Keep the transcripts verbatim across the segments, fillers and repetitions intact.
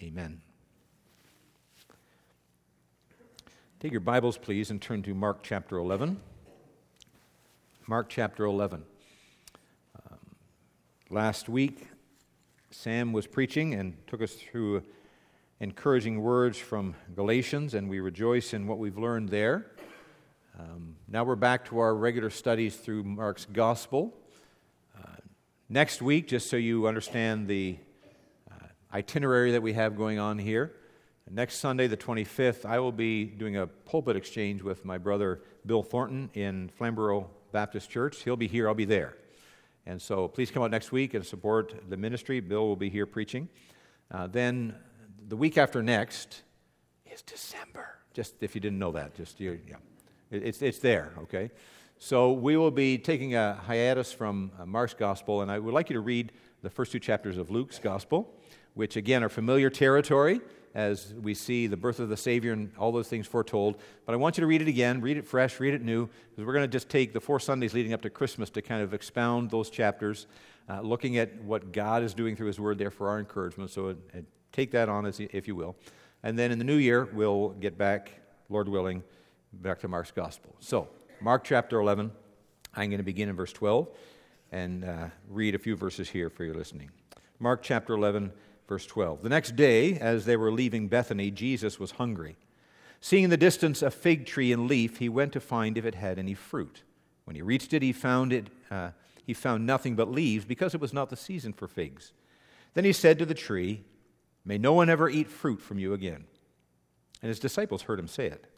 Amen. Take your Bibles, please, and turn to Mark chapter eleven. Mark chapter eleven. Um, last week, Sam was preaching and took us through encouraging words from Galatians, and we rejoice in what we've learned there. Um, now we're back to our regular studies through Mark's Gospel. Uh, next week, just so you understand the uh, itinerary that we have going on here, next Sunday, the twenty-fifth, I will be doing a pulpit exchange with my brother Bill Thornton in Flamborough Baptist Church. He'll be here, I'll be there. And so please come out next week and support the ministry. Bill will be here preaching. Uh, then the week after next is December. Just if you didn't know that, just you, yeah, it's it's there. Okay, so we will be taking a hiatus from uh, Mark's Gospel, and I would like you to read the first two chapters of Luke's Gospel, which again are familiar territory as we see the birth of the Savior and all those things foretold. But I want you to read it again, read it fresh, read it new, because we're going to just take the four Sundays leading up to Christmas to kind of expound those chapters, uh, looking at what God is doing through His Word there for our encouragement. So uh, take that on, as if you will. And then in the new year, we'll get back, Lord willing, back to Mark's Gospel. So, Mark chapter eleven, I'm going to begin in verse twelve and uh, read a few verses here for your listening. Mark chapter eleven, verse twelve. The next day, as they were leaving Bethany, Jesus was hungry. Seeing in the distance a fig tree in leaf, he went to find if it had any fruit. When he reached it, he found it. Uh, he found nothing but leaves, because it was not the season for figs. Then he said to the tree, "May no one ever eat fruit from you again." And his disciples heard him say it.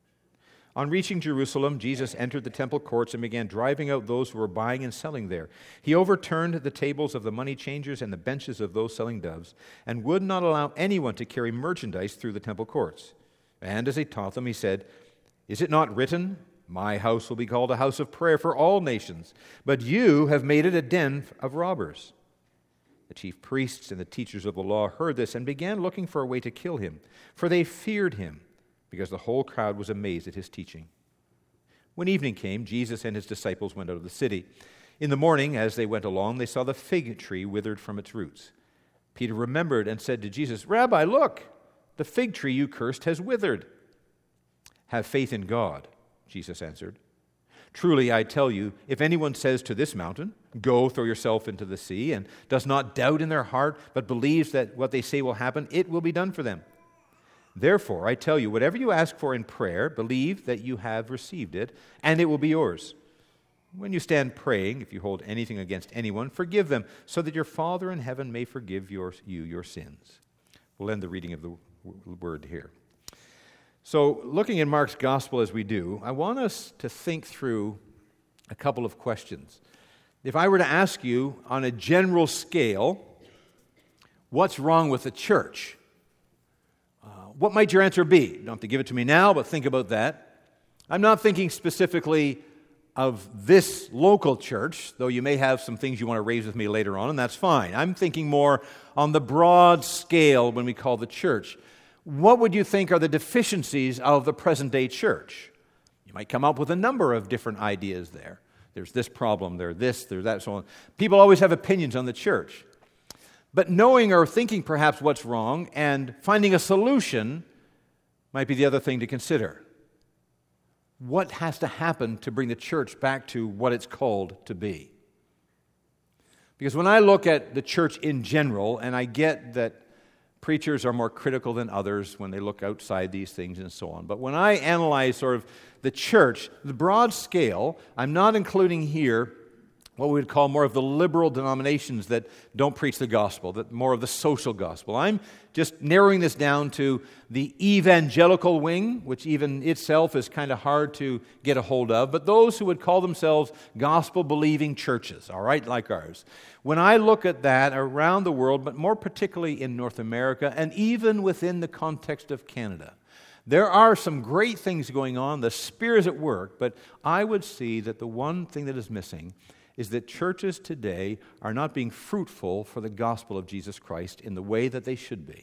On reaching Jerusalem, Jesus entered the temple courts and began driving out those who were buying and selling there. He overturned the tables of the money changers and the benches of those selling doves, and would not allow anyone to carry merchandise through the temple courts. And as he taught them, he said, "Is it not written, 'My house will be called a house of prayer for all nations'? But you have made it a den of robbers." The chief priests and the teachers of the law heard this and began looking for a way to kill him, for they feared him, because the whole crowd was amazed at his teaching. When evening came, Jesus and his disciples went out of the city. In the morning, as they went along, they saw the fig tree withered from its roots. Peter remembered and said to Jesus, "Rabbi, look, the fig tree you cursed has withered." "Have faith in God," Jesus answered. "Truly, I tell you, if anyone says to this mountain, 'Go, throw yourself into the sea,' and does not doubt in their heart, but believes that what they say will happen, it will be done for them. Therefore, I tell you, whatever you ask for in prayer, believe that you have received it, and it will be yours. When you stand praying, if you hold anything against anyone, forgive them, so that your Father in heaven may forgive your, you your sins." We'll end the reading of the word here. So, looking in Mark's Gospel as we do, I want us to think through a couple of questions. If I were to ask you on a general scale, what's wrong with the church? What might your answer be? You don't have to give it to me now, but think about that. I'm not thinking specifically of this local church, though you may have some things you want to raise with me later on, and that's fine. I'm thinking more on the broad scale when we call the church. What would you think are the deficiencies of the present-day church? You might come up with a number of different ideas there. There's this problem, there's this, there's that, so on. People always have opinions on the church. But knowing or thinking perhaps what's wrong and finding a solution might be the other thing to consider. What has to happen to bring the church back to what it's called to be? Because when I look at the church in general, and I get that preachers are more critical than others when they look outside these things and so on, but when I analyze sort of the church, the broad scale, I'm not including here what we would call more of the liberal denominations that don't preach the gospel, that more of the social gospel. I'm just narrowing this down to the evangelical wing, which even itself is kind of hard to get a hold of, but those who would call themselves gospel-believing churches, all right, like ours. When I look at that around the world, but more particularly in North America, and even within the context of Canada, there are some great things going on, the Spirit is at work, but I would see that the one thing that is missing is that churches today are not being fruitful for the gospel of Jesus Christ in the way that they should be.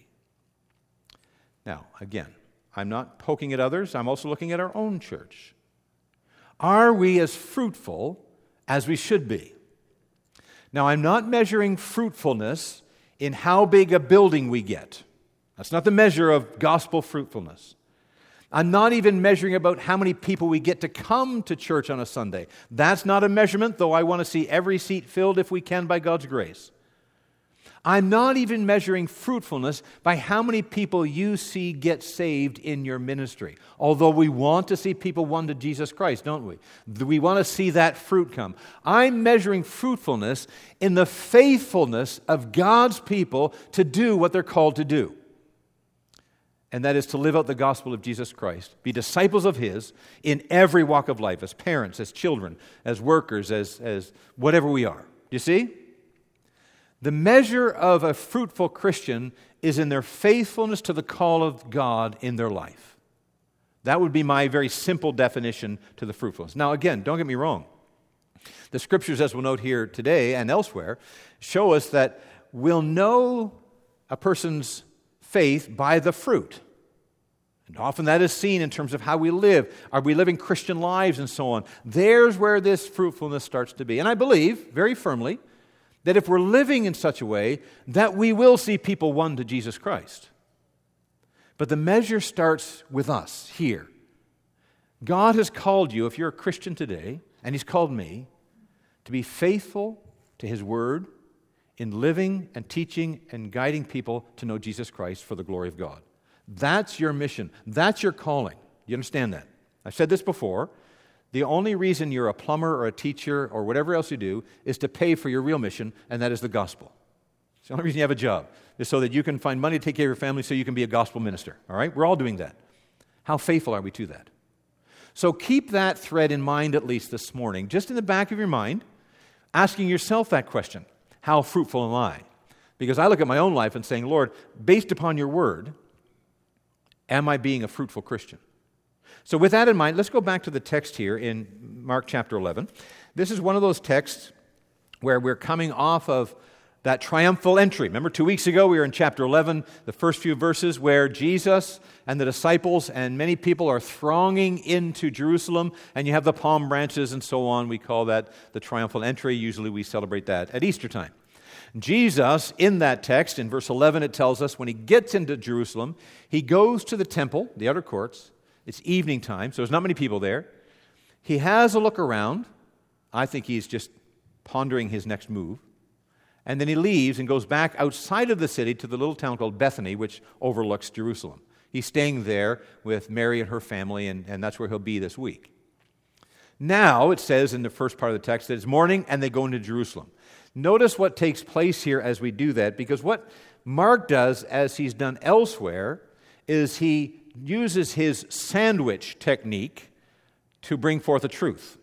Now, again, I'm not poking at others, I'm also looking at our own church. Are we as fruitful as we should be? Now, I'm not measuring fruitfulness in how big a building we get. That's not the measure of gospel fruitfulness. I'm not even measuring about how many people we get to come to church on a Sunday. That's not a measurement, though I want to see every seat filled if we can by God's grace. I'm not even measuring fruitfulness by how many people you see get saved in your ministry. Although we want to see people won to Jesus Christ, don't we? We want to see that fruit come. I'm measuring fruitfulness in the faithfulness of God's people to do what they're called to do. And that is to live out the gospel of Jesus Christ, be disciples of His in every walk of life, as parents, as children, as workers, as, as whatever we are. Do you see? The measure of a fruitful Christian is in their faithfulness to the call of God in their life. That would be my very simple definition to the fruitfulness. Now, again, don't get me wrong. The Scriptures, as we'll note here today and elsewhere, show us that we'll know a person's faith by the fruit. And often that is seen in terms of how we live. Are we living Christian lives and so on? There's where this fruitfulness starts to be. And I believe, very firmly, that if we're living in such a way, that we will see people won to Jesus Christ. But the measure starts with us here. God has called you, if you're a Christian today, and He's called me, to be faithful to His Word in living and teaching and guiding people to know Jesus Christ for the glory of God. That's your mission. That's your calling. You understand that? I've said this before. The only reason you're a plumber or a teacher or whatever else you do is to pay for your real mission, and that is the gospel. It's the only reason you have a job, is so that you can find money to take care of your family so you can be a gospel minister. All right? We're all doing that. How faithful are we to that? So keep that thread in mind at least this morning, just in the back of your mind, asking yourself that question. How fruitful am I? Because I look at my own life and saying, Lord, based upon your word, am I being a fruitful Christian? So with that in mind, let's go back to the text here in Mark chapter eleven. This is one of those texts where we're coming off of that triumphal entry. Remember, two weeks ago we were in chapter eleven, the first few verses where Jesus and the disciples and many people are thronging into Jerusalem, and you have the palm branches and so on. We call that the triumphal entry. Usually we celebrate that at Easter time. Jesus, in that text, in verse eleven, it tells us when He gets into Jerusalem, He goes to the temple, the outer courts. It's evening time, so there's not many people there. He has a look around. I think he's just pondering his next move. And then he leaves and goes back outside of the city to the little town called Bethany, which overlooks Jerusalem. He's staying there with Mary and her family, and, and that's where he'll be this week. Now, it says in the first part of the text that it's morning and they go into Jerusalem. Notice what takes place here as we do that, because what Mark does, as he's done elsewhere, is he uses his sandwich technique to bring forth a truth.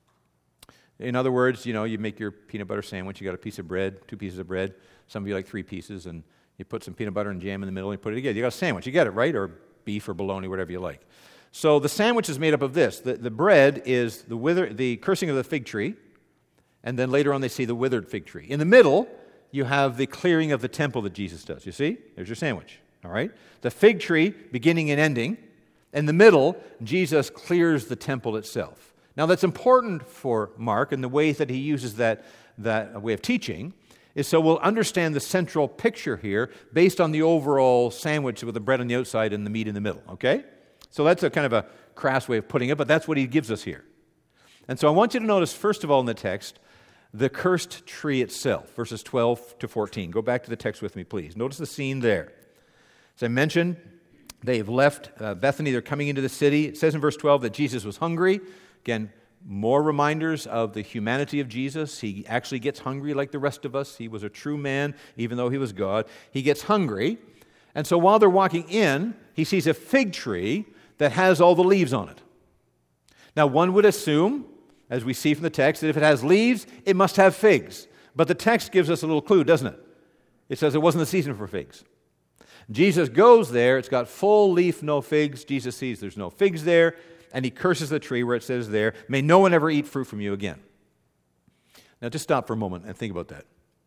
In other words, you know, you make your peanut butter sandwich, you got a piece of bread, two pieces of bread, some of you like three pieces, and you put some peanut butter and jam in the middle and you put it together. You got a sandwich, you get it, right? Or beef or bologna, whatever you like. So the sandwich is made up of this. The, the bread is the wither, the cursing of the fig tree, and then later on they see the withered fig tree. In the middle, you have the clearing of the temple that Jesus does. You see? There's your sandwich. All right? The fig tree, beginning and ending. In the middle, Jesus clears the temple itself. Now, that's important for Mark, and the way that he uses that, that way of teaching is so we'll understand the central picture here based on the overall sandwich with the bread on the outside and the meat in the middle. Okay? So that's a kind of a crass way of putting it, but that's what he gives us here. And so I want you to notice, first of all, in the text, the cursed tree itself, verses twelve to fourteen. Go back to the text with me, please. Notice the scene there. As I mentioned, they've left uh, Bethany. They're coming into the city. It says in verse twelve that Jesus was hungry. Again, more reminders of the humanity of Jesus. He actually gets hungry like the rest of us. He was a true man, even though he was God. He gets hungry. And so while they're walking in, he sees a fig tree that has all the leaves on it. Now, one would assume, as we see from the text, that if it has leaves, it must have figs. But the text gives us a little clue, doesn't it? It says it wasn't the season for figs. Jesus goes there, it's got full leaf, no figs. Jesus sees there's no figs there, and he curses the tree where it says there, may no one ever eat fruit from you again. Now just stop for a moment and think about that.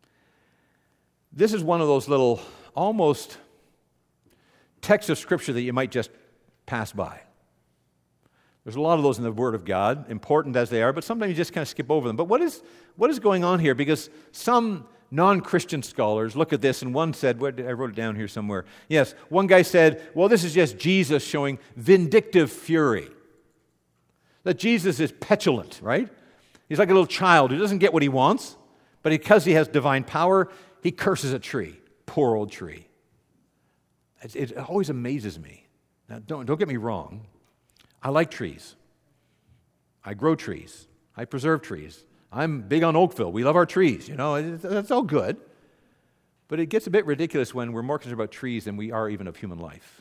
This is one of those little, almost texts of Scripture that you might just pass by. There's a lot of those in the Word of God, important as they are, but sometimes you just kind of skip over them. But what is, what is going on here? Because some non-Christian scholars look at this, and one said, what, I wrote it down here somewhere. Yes, one guy said, well, this is just Jesus showing vindictive fury. That Jesus is petulant, right? He's like a little child who doesn't get what he wants, but because he has divine power, he curses a tree. Poor old tree. It, it always amazes me. Now, don't, don't get me wrong. I like trees. I grow trees. I preserve trees. I'm big on Oakville. We love our trees, you know. That's all good. But it gets a bit ridiculous when we're more concerned about trees than we are even of human life.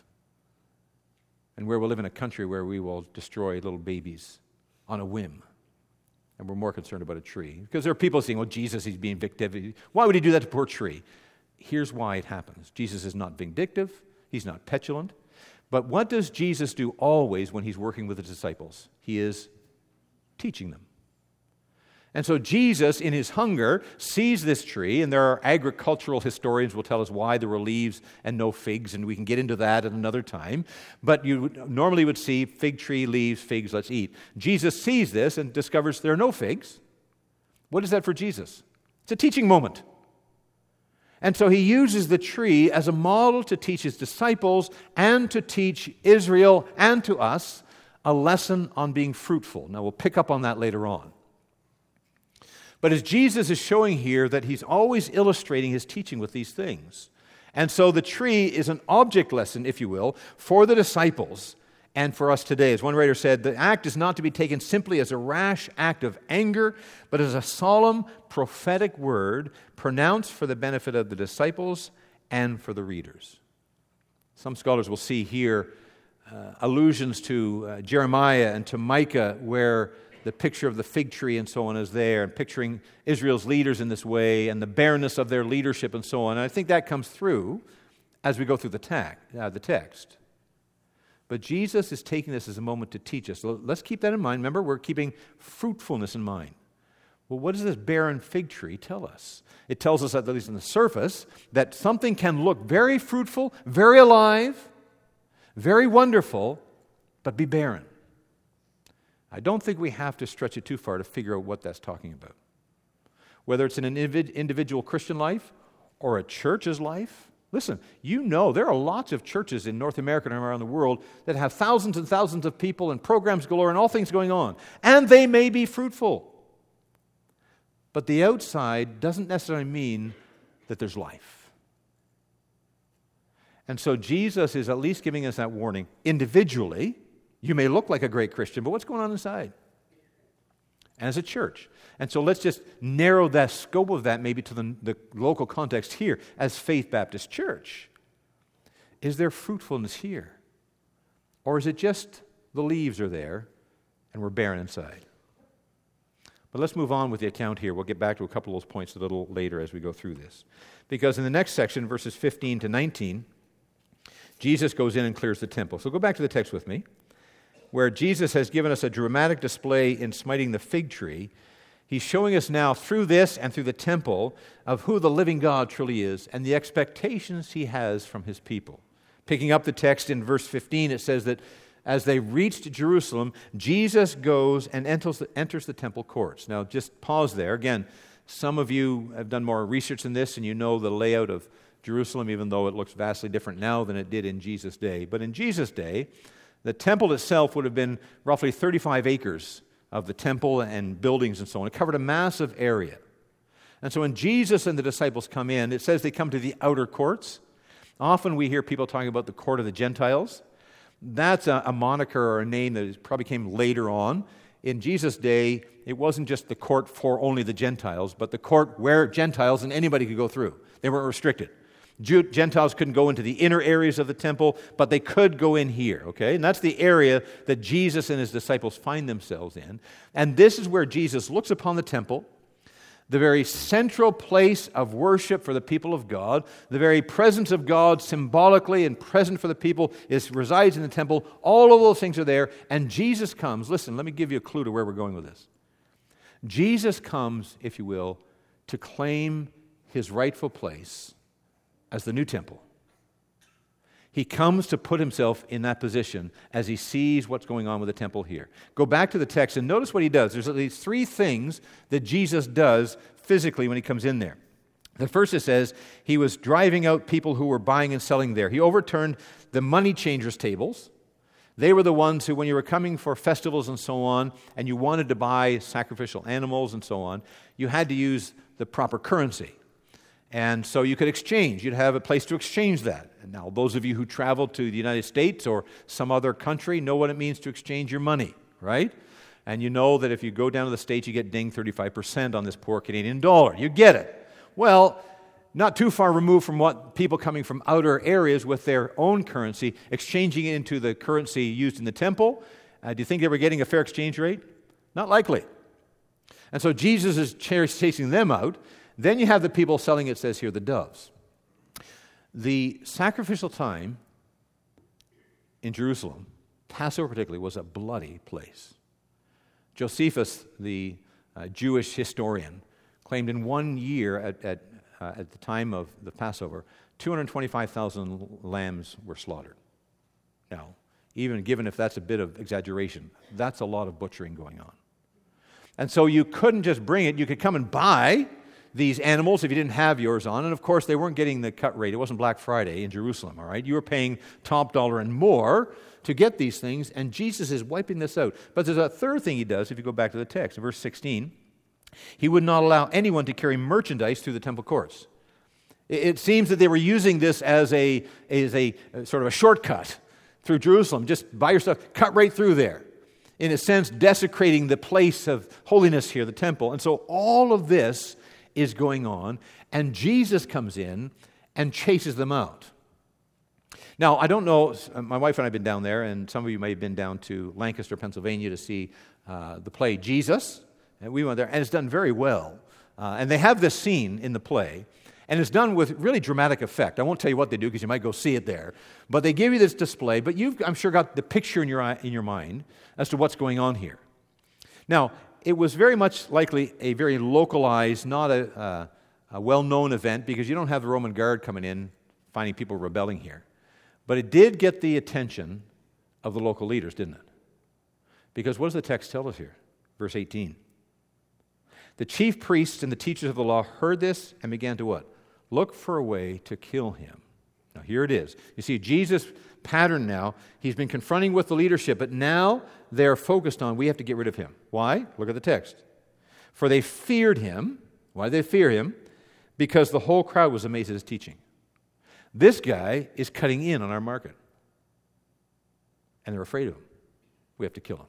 And where we live in a country where we will destroy little babies on a whim. And we're more concerned about a tree. Because there are people saying, well, Jesus, he's being vindictive. Why would he do that to a poor tree? Here's why it happens. Jesus is not vindictive. He's not petulant. But what does Jesus do always when he's working with the disciples? He is teaching them. And so Jesus, in his hunger, sees this tree, and there are agricultural historians who will tell us why there were leaves and no figs, and we can get into that at another time. But you would, normally would see fig tree, leaves, figs, let's eat. Jesus sees this and discovers there are no figs. What is that for Jesus? It's a teaching moment. And so he uses the tree as a model to teach his disciples and to teach Israel and to us a lesson on being fruitful. Now we'll pick up on that later on. But as Jesus is showing here that he's always illustrating his teaching with these things. And so the tree is an object lesson, if you will, for the disciples and for us today. As one writer said, the act is not to be taken simply as a rash act of anger, but as a solemn prophetic word pronounced for the benefit of the disciples and for the readers. Some scholars will see here uh, allusions to uh, Jeremiah and to Micah, where the picture of the fig tree and so on is there, and picturing Israel's leaders in this way and the barrenness of their leadership and so on. And I think that comes through as we go through the, ta- uh, the text. But Jesus is taking this as a moment to teach us. So let's keep that in mind. Remember, we're keeping fruitfulness in mind. Well, what does this barren fig tree tell us? It tells us, at least on the surface, that something can look very fruitful, very alive, very wonderful, but be barren. I don't think we have to stretch it too far to figure out what that's talking about. Whether it's in an individual Christian life or a church's life. Listen, you know there are lots of churches in North America and around the world that have thousands and thousands of people and programs galore and all things going on. And they may be fruitful. But the outside doesn't necessarily mean that there's life. And so Jesus is at least giving us that warning individually. You may look like a great Christian, but what's going on inside? And as a church. And so let's just narrow that scope of that maybe to the, the local context here as Faith Baptist Church. Is there fruitfulness here? Or is it just the leaves are there and we're barren inside? But let's move on with the account here. We'll get back to a couple of those points a little later as we go through this. Because in the next section, verses fifteen to nineteen, Jesus goes in and clears the temple. So go back to the text with me, where Jesus has given us a dramatic display in smiting the fig tree. He's showing us now through this and through the temple of who the living God truly is and the expectations he has from his people. Picking up the text in verse fifteen, it says that as they reached Jerusalem, Jesus goes and enters the, enters the temple courts. Now, just pause there. Again, some of you have done more research in this and you know the layout of Jerusalem, even though it looks vastly different now than it did in Jesus' day. But in Jesus' day, the temple itself would have been roughly thirty-five acres of the temple and buildings and so on. It covered a massive area. And so when Jesus and the disciples come in, it says they come to the outer courts. Often we hear people talking about the court of the Gentiles. That's a, a moniker or a name that probably came later on. In Jesus' day, it wasn't just the court for only the Gentiles, but the court where Gentiles and anybody could go through. They weren't restricted. Jew, Gentiles couldn't go into the inner areas of the temple, but they could go in here, okay? And that's the area that Jesus and his disciples find themselves in. And this is where Jesus looks upon the temple, the very central place of worship for the people of God, the very presence of God symbolically and present for the people is resides in the temple. All of those things are there, and Jesus comes. Listen, let me give you a clue to where we're going with this. Jesus comes, if you will, to claim his rightful place as the new temple. He comes to put himself in that position as he sees what's going on with the temple here. Go back to the text and notice what he does. There's at least three things that Jesus does physically when he comes in there. The first, it says, he was driving out people who were buying and selling there. He overturned the money changers' tables. They were the ones who, when you were coming for festivals and so on, and you wanted to buy sacrificial animals and so on, you had to use the proper currency. And so you could exchange. You'd have a place to exchange that. And now, those of you who travel to the United States or some other country know what it means to exchange your money, right? And you know that if you go down to the States, you get dinged thirty-five percent on this poor Canadian dollar. You get it. Well, not too far removed from what people coming from outer areas with their own currency, exchanging it into the currency used in the temple. Uh, do you think they were getting a fair exchange rate? Not likely. And so Jesus is chasing them out. Then you have the people selling, it says here, the doves. The sacrificial time in Jerusalem, Passover particularly, was a bloody place. Josephus, the uh, Jewish historian, claimed in one year at, at, uh, at the time of the Passover, two hundred twenty-five thousand lambs were slaughtered. Now, even given if that's a bit of exaggeration, that's a lot of butchering going on. And so you couldn't just bring it. You could come and buy these animals if you didn't have yours on. And of course, they weren't getting the cut rate. It wasn't Black Friday in Jerusalem, all right? You were paying top dollar and more to get these things, and Jesus is wiping this out. But there's a third thing he does if you go back to the text. In verse sixteen, he would not allow anyone to carry merchandise through the temple courts. It seems that they were using this as a, as a sort of a shortcut through Jerusalem. Just buy your stuff, cut right through there. In a sense, desecrating the place of holiness here, the temple. And so all of this is going on, and Jesus comes in and chases them out. Now, I don't know, my wife and I have been down there, and some of you may have been down to Lancaster, Pennsylvania to see uh, the play Jesus, and we went there, and it's done very well. Uh, and they have this scene in the play, and it's done with really dramatic effect. I won't tell you what they do because you might go see it there, but they give you this display, but you've, I'm sure, got the picture in your eye, in your mind as to what's going on here. Now, it was very much likely a very localized, not a, uh, a well-known event, because you don't have the Roman Guard coming in finding people rebelling here. But it did get the attention of the local leaders, didn't it? Because what does the text tell us here? Verse eighteen. The chief priests and the teachers of the law heard this and began to what? Look for a way to kill him. Now here it is. You see, Jesus' pattern now, he's been confronting with the leadership, but now they're focused on, we have to get rid of him. Why? Look at the text. For they feared him. Why did they fear him? Because the whole crowd was amazed at his teaching. This guy is cutting in on our market. And they're afraid of him. We have to kill him.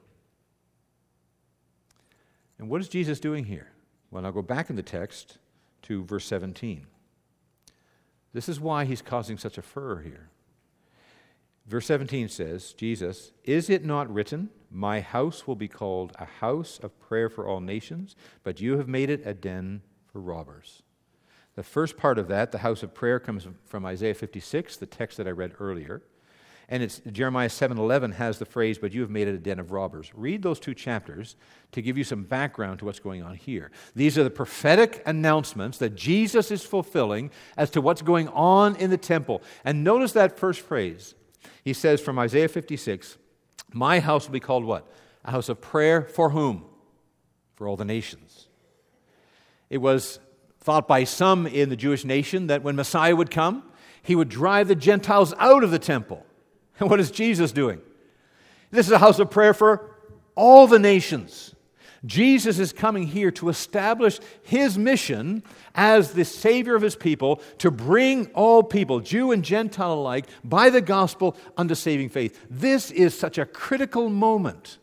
And what is Jesus doing here? Well, I'll go back in the text to verse seventeen. This is why he's causing such a furor here. Verse seventeen says, Jesus, is it not written, my house will be called a house of prayer for all nations, but you have made it a den for robbers. The first part of that, the house of prayer, comes from Isaiah fifty-six, the text that I read earlier. And it's Jeremiah seven eleven has the phrase, but you have made it a den of robbers. Read those two chapters to give you some background to what's going on here. These are the prophetic announcements that Jesus is fulfilling as to what's going on in the temple. And notice that first phrase. He says from Isaiah fifty-six, my house will be called what? A house of prayer for whom? For all the nations. It was thought by some in the Jewish nation that when Messiah would come, he would drive the Gentiles out of the temple. And what is Jesus doing? This is a house of prayer for all the nations. Jesus is coming here to establish his mission as the Savior of his people, to bring all people, Jew and Gentile alike, by the gospel unto saving faith. This is such a critical moment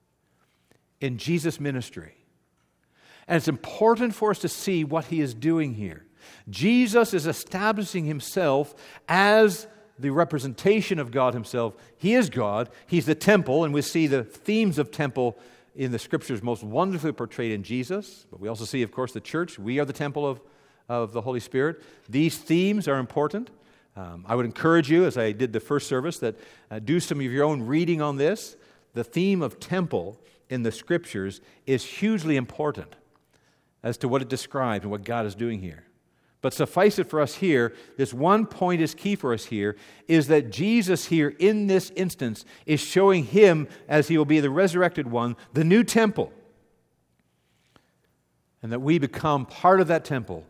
in Jesus' ministry. And it's important for us to see what he is doing here. Jesus is establishing himself as the representation of God himself. He is God. He's the temple, and we see the themes of temple in the Scriptures most wonderfully portrayed in Jesus. But we also see, of course, the church. We are the temple of, of the Holy Spirit. These themes are important. Um, I would encourage you, as I did the first service, that uh, do some of your own reading on this. The theme of temple in the Scriptures is hugely important as to what it describes and what God is doing here. But suffice it for us here, this one point is key for us here, is that Jesus here in this instance is showing him, as he will be the resurrected one, the new temple. And that we become part of that temple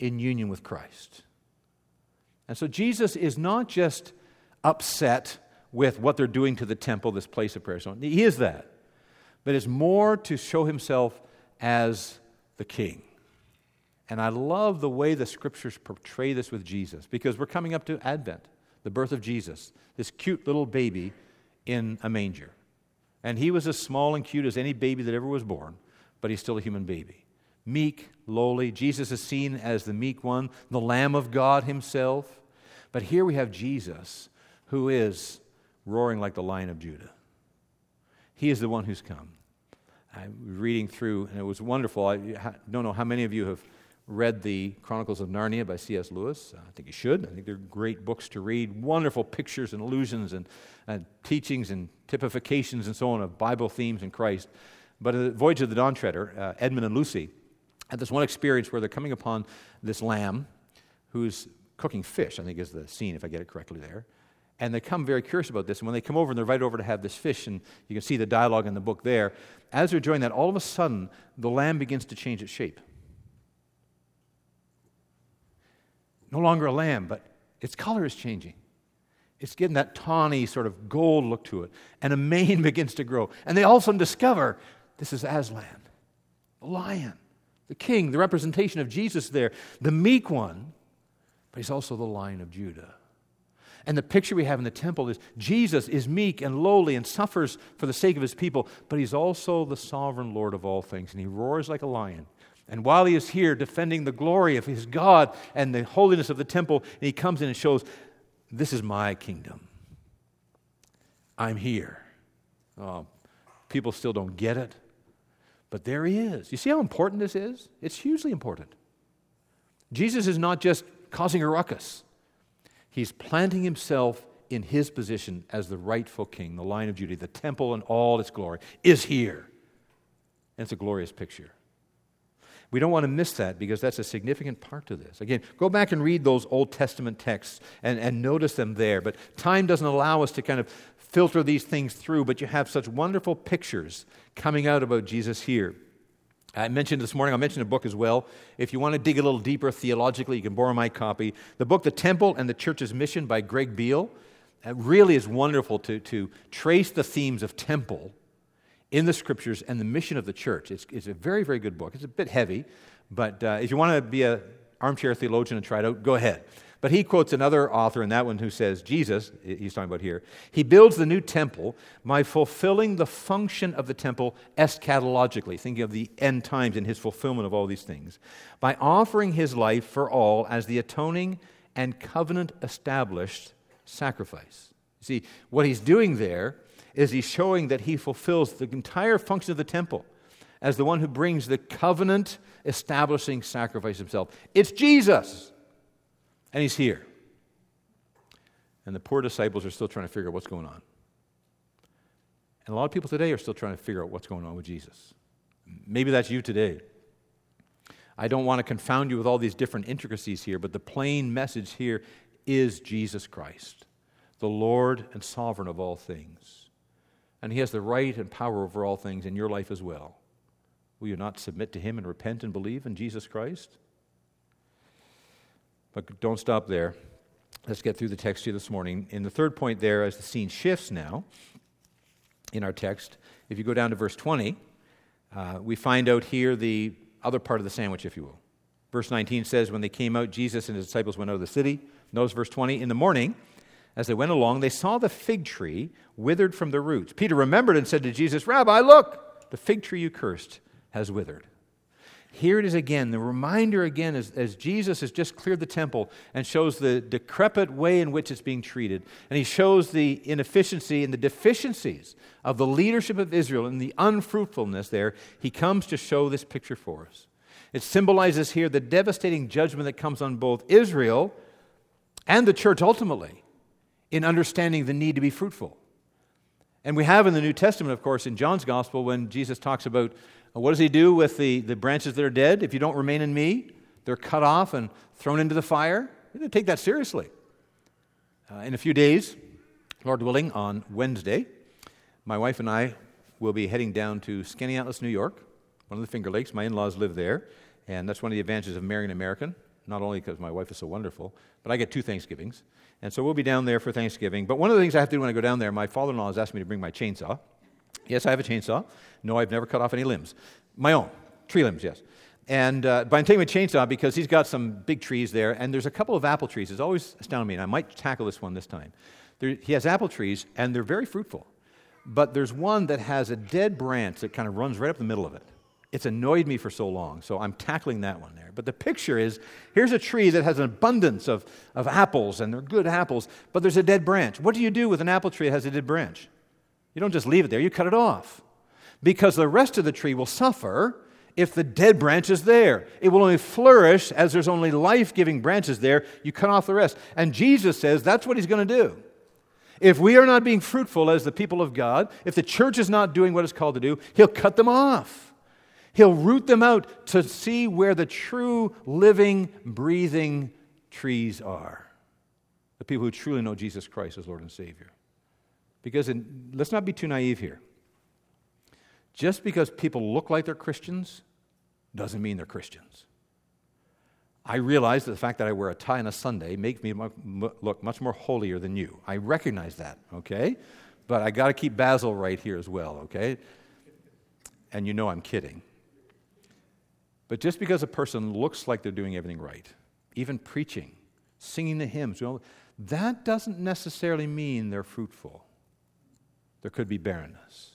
in union with Christ. And so Jesus is not just upset with what they're doing to the temple, this place of prayer. So he is that. But it's more to show himself as the king. And I love the way the scriptures portray this with Jesus, because we're coming up to Advent, the birth of Jesus, this cute little baby in a manger. And he was as small and cute as any baby that ever was born, but he's still a human baby. Meek, lowly. Jesus is seen as the meek one, the Lamb of God himself. But here we have Jesus, who is roaring like the Lion of Judah. He is the one who's come. I was reading through, and it was wonderful. I don't know how many of you have read the Chronicles of Narnia by C S Lewis. I think you should. I think they're great books to read. Wonderful pictures and allusions and, and teachings and typifications and so on of Bible themes in Christ. But in the Voyage of the Dawn Treader, uh, Edmund and Lucy had this one experience where they're coming upon this lamb who's cooking fish, I think is the scene, if I get it correctly there. And they come very curious about this. And when they come over and they're invited over to have this fish, and you can see the dialogue in the book there, as they're doing that, all of a sudden, the lamb begins to change its shape. No longer a lamb, but its color is changing. It's getting that tawny sort of gold look to it. And a mane begins to grow. And they all of a sudden discover this is Aslan, the lion, the king, the representation of Jesus there, the meek one, but he's also the Lion of Judah. And the picture we have in the temple is Jesus is meek and lowly and suffers for the sake of his people, but he's also the sovereign Lord of all things, and he roars like a lion. And while he is here defending the glory of his God and the holiness of the temple, and he comes in and shows, this is my kingdom. I'm here. Oh, people still don't get it, but there he is. You see how important this is? It's hugely important. Jesus is not just causing a ruckus. He's planting himself in his position as the rightful king, the Lion of Judah. The temple and all its glory is here. And it's a glorious picture. We don't want to miss that because that's a significant part to this. Again, go back and read those Old Testament texts and, and notice them there. But time doesn't allow us to kind of filter these things through, but you have such wonderful pictures coming out about Jesus here. I mentioned this morning, I'll mention a book as well. If you want to dig a little deeper theologically, you can borrow my copy. The book, The Temple and the Church's Mission by Greg Beale. It really is wonderful to, to trace the themes of temple in the Scriptures and the mission of the church. It's, it's a very, very good book. It's a bit heavy, but uh, if you want to be an armchair theologian and try it out, go ahead. But he quotes another author in that one who says, Jesus, he's talking about here, he builds the new temple by fulfilling the function of the temple eschatologically, thinking of the end times and his fulfillment of all these things, by offering his life for all as the atoning and covenant-established sacrifice. See, what he's doing there is he's showing that he fulfills the entire function of the temple as the one who brings the covenant-establishing sacrifice himself. It's Jesus! And he's here. And the poor disciples are still trying to figure out what's going on. And a lot of people today are still trying to figure out what's going on with Jesus. Maybe that's you today. I don't want to confound you with all these different intricacies here, but the plain message here is Jesus Christ, the Lord and sovereign of all things. And he has the right and power over all things in your life as well. Will you not submit to him and repent and believe in Jesus Christ? But don't stop there. Let's get through the text here this morning. In the third point there, as the scene shifts now in our text, if you go down to verse twenty, uh, we find out here the other part of the sandwich, if you will. Verse nineteen says, when they came out, Jesus and his disciples went out of the city. Notice verse twenty, in the morning, as they went along, they saw the fig tree withered from the roots. Peter remembered and said to Jesus, Rabbi, look, the fig tree you cursed has withered. Here it is again, the reminder again as, as Jesus has just cleared the temple and shows the decrepit way in which it's being treated. And he shows the inefficiency and the deficiencies of the leadership of Israel and the unfruitfulness there. He comes to show this picture for us. It symbolizes here the devastating judgment that comes on both Israel and the church ultimately in understanding the need to be fruitful. And we have in the New Testament, of course, in John's Gospel, when Jesus talks about what does he do with the, the branches that are dead? If you don't remain in me, they're cut off and thrown into the fire. You're going to take that seriously. Uh, in a few days, Lord willing, on Wednesday, my wife and I will be heading down to Skaneateles, New York, one of the Finger Lakes. My in-laws live there, and that's one of the advantages of marrying an American. not only because my wife is so wonderful, but I get two Thanksgivings. And so we'll be down there for Thanksgiving. But one of the things I have to do when I go down there, my father-in-law has asked me to bring my chainsaw. Yes, I have a chainsaw. No, I've never cut off any limbs. My own. Tree limbs, yes. And uh, but I'm taking my chainsaw because he's got some big trees there, and there's a couple of apple trees. It's always astounded me, and I might tackle this one this time. There, he has apple trees, and they're very fruitful. But there's one that has a dead branch that kind of runs right up the middle of it. It's annoyed me for so long, so I'm tackling that one there. But the picture is, here's a tree that has an abundance of, of apples, and they're good apples, but there's a dead branch. What do you do with an apple tree that has a dead branch? You don't just leave it there, you cut it off. Because the rest of the tree will suffer if the dead branch is there. It will only flourish as there's only life-giving branches there. You cut off the rest. And Jesus says that's what he's going to do. If we are not being fruitful as the people of God, if the church is not doing what it's called to do, he'll cut them off. He'll root them out to see where the true, living, breathing trees are. The people who truly know Jesus Christ as Lord and Savior. Because in, let's not be too naive here. Just because people look like they're Christians doesn't mean they're Christians. I realize that the fact that I wear a tie on a Sunday makes me look much more holier than you. I recognize that, okay? But I got to keep Basil right here as well, okay? And you know I'm kidding. But just because a person looks like they're doing everything right, even preaching, singing the hymns, you know, that doesn't necessarily mean they're fruitful. There could be barrenness.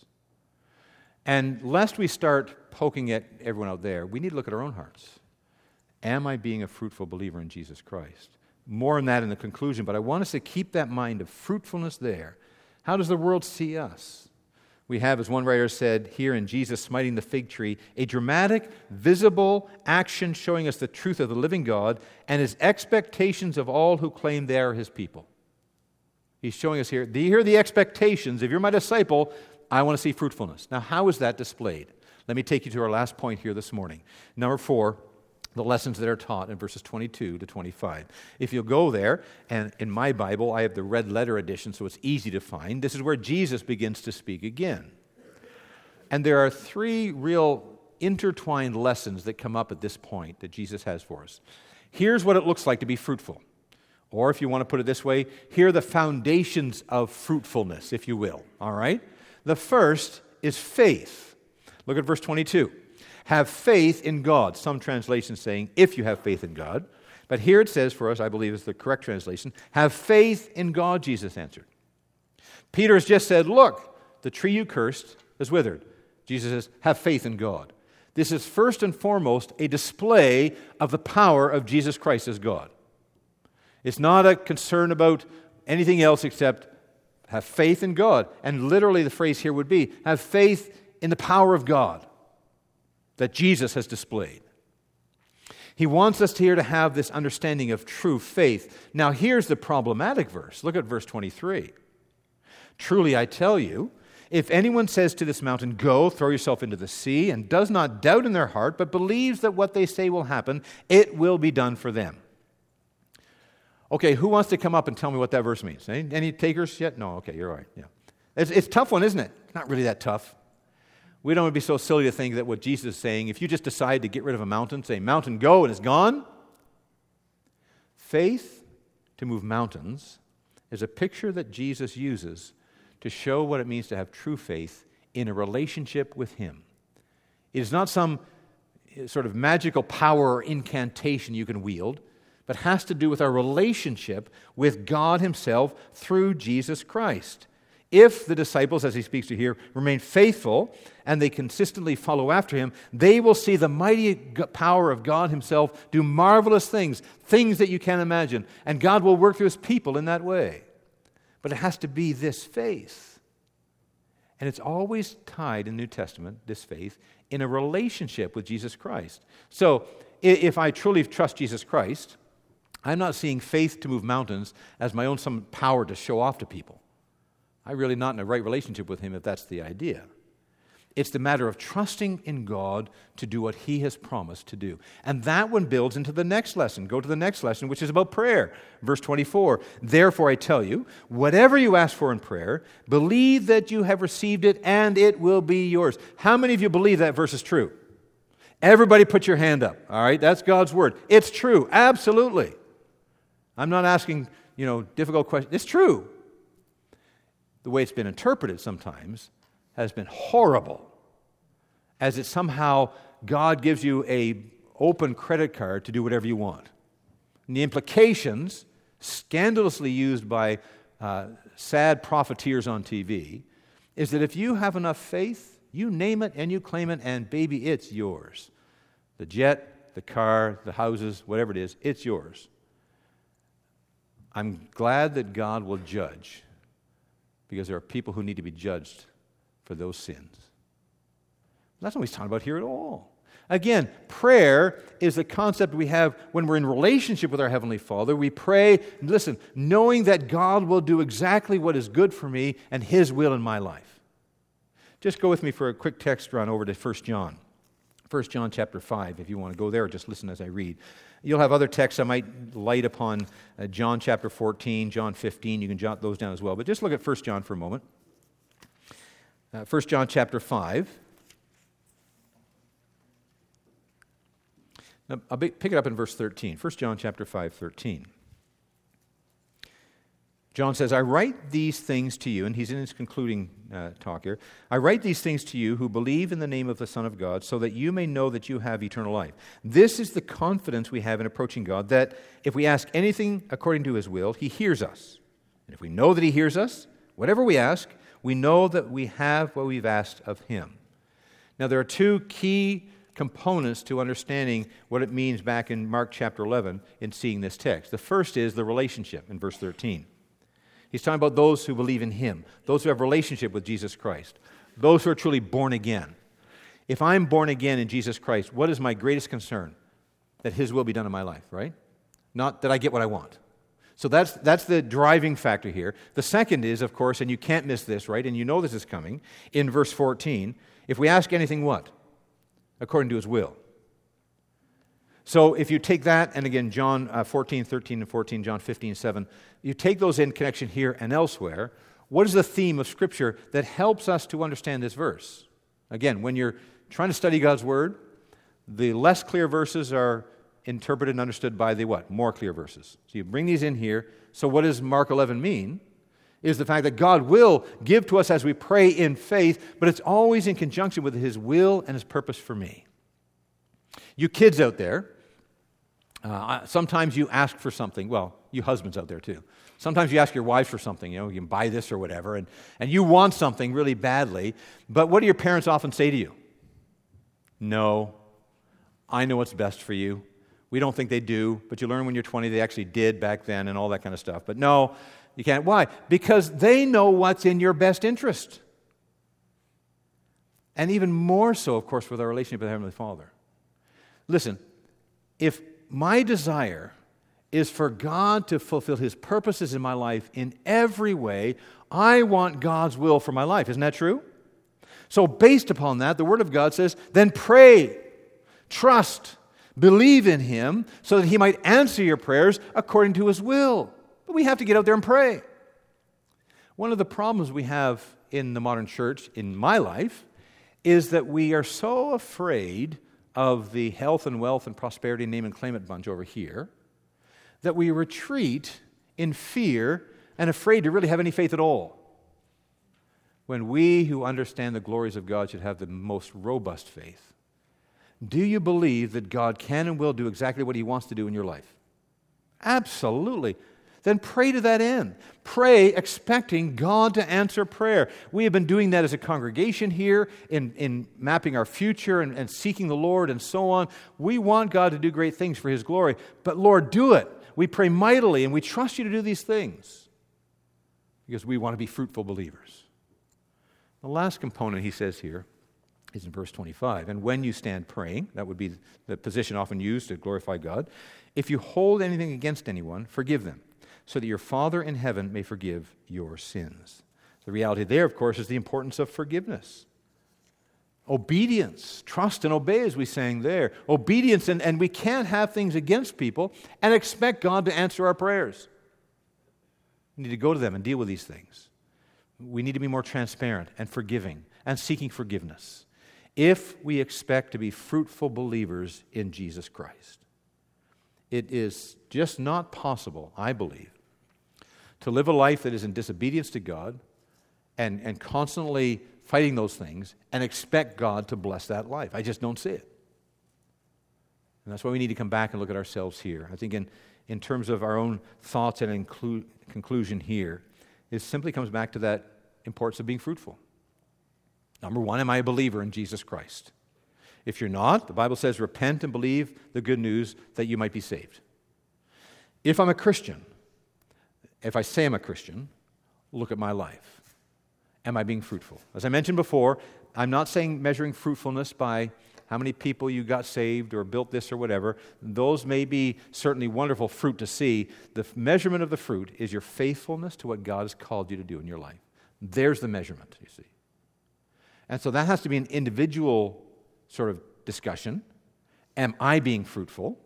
And lest we start poking at everyone out there, we need to look at our own hearts. Am I being a fruitful believer in Jesus Christ? More on that in the conclusion, but I want us to keep that mind of fruitfulness there. How does the world see us? We have, as one writer said, here in Jesus smiting the fig tree, a dramatic, visible action showing us the truth of the living God and his expectations of all who claim they are his people. He's showing us here, here are the expectations. If you're my disciple, I want to see fruitfulness. Now, how is that displayed? Let me take you to our last point here this morning. Number four, the lessons that are taught in verses twenty-two to twenty-five. If you'll go there, and in my Bible, I have the red letter edition, so it's easy to find. This is where Jesus begins to speak again. And there are three real intertwined lessons that come up at this point that Jesus has for us. Here's what it looks like to be fruitful. Or if you want to put it this way, here are the foundations of fruitfulness, if you will. All right? The first is faith. Look at verse twenty-two. Have faith in God. Some translations saying, if you have faith in God. But here it says for us, I believe is the correct translation, have faith in God, Jesus answered. Peter has just said, look, the tree you cursed is withered. Jesus says, have faith in God. This is first and foremost a display of the power of Jesus Christ as God. It's not a concern about anything else except have faith in God. And literally the phrase here would be, have faith in the power of God that Jesus has displayed. He wants us here to have this understanding of true faith. Now here's the problematic verse. Look at verse twenty-three. Truly I tell you, if anyone says to this mountain, go, throw yourself into the sea, and does not doubt in their heart, but believes that what they say will happen, it will be done for them. Okay, who wants to come up and tell me what that verse means? Any, any takers yet? No, okay, you're all right. Yeah. It's, it's a tough one, isn't it? Not really that tough. We don't want to be so silly to think that what Jesus is saying, if you just decide to get rid of a mountain, say, mountain, go, and it's gone. Faith to move mountains is a picture that Jesus uses to show what it means to have true faith in a relationship with him. It is not some sort of magical power or incantation you can wield, but has to do with our relationship with God himself through Jesus Christ. If the disciples, as he speaks to here, remain faithful and they consistently follow after him, they will see the mighty power of God himself do marvelous things, things that you can't imagine. And God will work through his people in that way. But it has to be this faith. And it's always tied in the New Testament, this faith, in a relationship with Jesus Christ. So if I truly trust Jesus Christ, I'm not seeing faith to move mountains as my own some power to show off to people. I'm really not in a right relationship with him if that's the idea. It's the matter of trusting in God to do what he has promised to do. And that one builds into the next lesson. Go to the next lesson, which is about prayer. Verse twenty-four, therefore I tell you, whatever you ask for in prayer, believe that you have received it and it will be yours. How many of you believe that verse is true? Everybody put your hand up, all right? That's God's word. It's true, absolutely. I'm not asking, you know, difficult questions. It's true. The way it's been interpreted sometimes has been horrible, as it somehow God gives you a open credit card to do whatever you want. And the implications, scandalously used by uh, sad profiteers on T V, is that if you have enough faith, you name it and you claim it, and baby, it's yours. The jet, the car, the houses, whatever it is, it's yours. I'm glad that God will judge, because there are people who need to be judged for those sins. That's not what he's talking about here at all. Again, prayer is the concept we have when we're in relationship with our Heavenly Father. We pray, listen, knowing that God will do exactly what is good for me and His will in my life. Just go with me for a quick text run over to First John. First John chapter five, if you want to go there, or just listen as I read. You'll have other texts I might light upon, uh, John chapter fourteen, John fifteen. You can jot those down as well. But just look at First John for a moment. Uh, First John chapter five. Now, I'll be, pick it up in verse thirteen. First John chapter five, thirteen. John says, I write these things to you, and he's in his concluding uh, talk here. I write these things to you who believe in the name of the Son of God, so that you may know that you have eternal life. This is the confidence we have in approaching God, that if we ask anything according to His will, He hears us. And if we know that He hears us, whatever we ask, we know that we have what we've asked of Him. Now, there are two key components to understanding what it means back in Mark chapter eleven in seeing this text. The first is the relationship in verse thirteen. He's talking about those who believe in Him, those who have a relationship with Jesus Christ, those who are truly born again. If I'm born again in Jesus Christ, what is my greatest concern? That His will be done in my life, right? Not that I get what I want. So that's that's the driving factor here. The second is, of course, and you can't miss this, right? And you know this is coming, in verse fourteen, if we ask anything what? According to His will. So if you take that, and again, John uh, fourteen, thirteen, and fourteen, John fifteen, seven, you take those in connection here and elsewhere, what is the theme of Scripture that helps us to understand this verse? Again, when you're trying to study God's Word, the less clear verses are interpreted and understood by the what? More clear verses. So you bring these in here. So what does Mark eleven mean? Is the fact that God will give to us as we pray in faith, but it's always in conjunction with His will and His purpose for me. You kids out there, uh, sometimes you ask for something. Well, you husbands out there too. Sometimes you ask your wives for something, you know, you can buy this or whatever, and, and you want something really badly, but what do your parents often say to you? No, I know what's best for you. We don't think they do, but you learn when you're twenty they actually did back then and all that kind of stuff. But no, you can't. Why? Because they know what's in your best interest. And even more so, of course, with our relationship with the Heavenly Father. Listen, if my desire is for God to fulfill His purposes in my life in every way, I want God's will for my life. Isn't that true? So based upon that, the Word of God says, then pray, trust, believe in Him so that He might answer your prayers according to His will. But we have to get out there and pray. One of the problems we have in the modern church, in my life, is that we are so afraid of the health and wealth and prosperity name and claim it bunch over here that we retreat in fear and afraid to really have any faith at all. When we who understand the glories of God should have the most robust faith. Do you believe that God can and will do exactly what He wants to do in your life? Absolutely. Then pray to that end. Pray expecting God to answer prayer. We have been doing that as a congregation here in, in mapping our future and, and seeking the Lord and so on. We want God to do great things for His glory. But Lord, do it. We pray mightily and we trust You to do these things because we want to be fruitful believers. The last component he says here is in verse twenty-five. And when you stand praying, that would be the position often used to glorify God, if you hold anything against anyone, forgive them, so that your Father in heaven may forgive your sins. The reality there, of course, is the importance of forgiveness. Obedience, trust and obey, as we sang there. Obedience, and, and we can't have things against people and expect God to answer our prayers. We need to go to them and deal with these things. We need to be more transparent and forgiving and seeking forgiveness. if we expect to be fruitful believers in Jesus Christ. It is just not possible, I believe, to live a life that is in disobedience to God and, and constantly fighting those things and expect God to bless that life. I just don't see it. And that's why we need to come back and look at ourselves here. I think in, in terms of our own thoughts and inclu- conclusion here, it simply comes back to that importance of being fruitful. Number one, am I a believer in Jesus Christ? If you're not, the Bible says, repent and believe the good news that you might be saved. If I'm a Christian, if I say I'm a Christian, look at my life. Am I being fruitful? As I mentioned before, I'm not saying measuring fruitfulness by how many people you got saved or built this or whatever. Those may be certainly wonderful fruit to see. The measurement of the fruit is your faithfulness to what God has called you to do in your life. There's the measurement, you see. And so that has to be an individual sort of discussion. Am I being fruitful?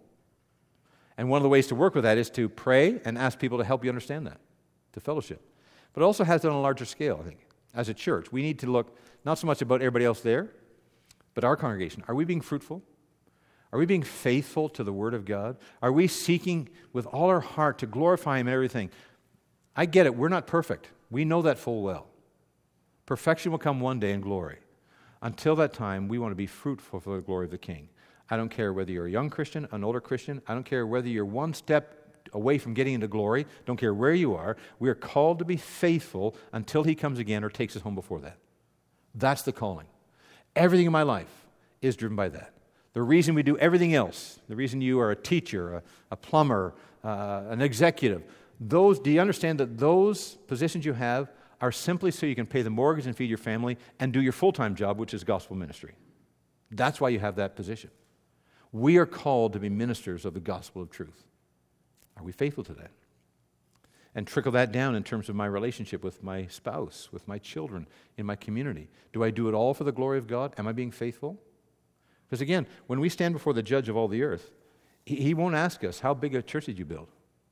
And one of the ways to work with that is to pray and ask people to help you understand that, to fellowship. But it also has it on a larger scale, I think. As a church, we need to look not so much about everybody else there, but our congregation. Are we being fruitful? Are we being faithful to the Word of God? Are we seeking with all our heart to glorify Him in everything? I get it. We're not perfect. We know that full well. Perfection will come one day in glory. Until that time, we want to be fruitful for the glory of the King. I don't care whether you're a young Christian, an older Christian. I don't care whether you're one step away from getting into glory. Don't care where you are. We are called to be faithful until He comes again or takes us home before that. That's the calling. Everything in my life is driven by that. The reason we do everything else, the reason you are a teacher, a, a plumber, uh, an executive, those, do you understand that those positions you have are simply so you can pay the mortgage and feed your family and do your full-time job, which is gospel ministry? That's why you have that position. We are called to be ministers of the gospel of truth. Are we faithful to that? And trickle that down in terms of my relationship with my spouse, with my children, in my community. Do I do it all for the glory of God? Am I being faithful? Because again, when we stand before the judge of all the earth, he, he won't ask us, how big a church did you build?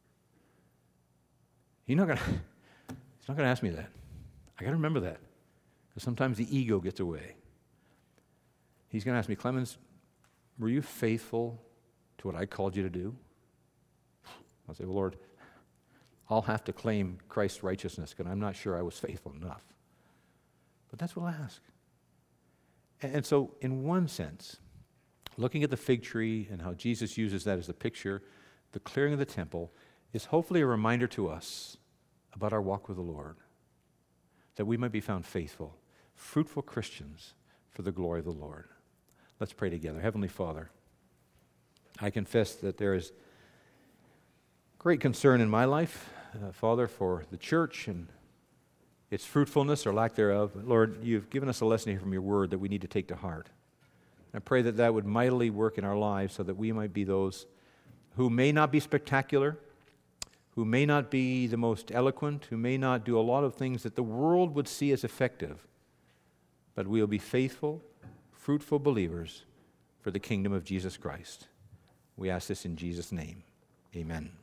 He's not going to he's not going to ask me that. I got to remember that. Because sometimes the ego gets away. He's going to ask me, Clemens, were you faithful to what I called you to do? I'll say, well, Lord, I'll have to claim Christ's righteousness because I'm not sure I was faithful enough. But that's what I'll ask. And, and so, in one sense, looking at the fig tree and how Jesus uses that as a picture, the clearing of the temple, is hopefully a reminder to us about our walk with the Lord, that we might be found faithful, fruitful Christians for the glory of the Lord. Let's pray together. Heavenly Father, I confess that there is great concern in my life, uh, Father, for the church and its fruitfulness or lack thereof. Lord, you've given us a lesson here from your word that we need to take to heart. I pray that that would mightily work in our lives so that we might be those who may not be spectacular, who may not be the most eloquent, who may not do a lot of things that the world would see as effective, but we'll be faithful, fruitful believers for the kingdom of Jesus Christ. We ask this in Jesus' name. Amen.